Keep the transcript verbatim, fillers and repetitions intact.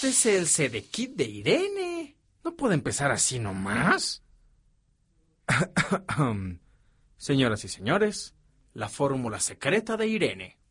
Este es el Sedekit de Irene. No puede empezar así nomás. Señoras y señores, la fórmula secreta de Irene.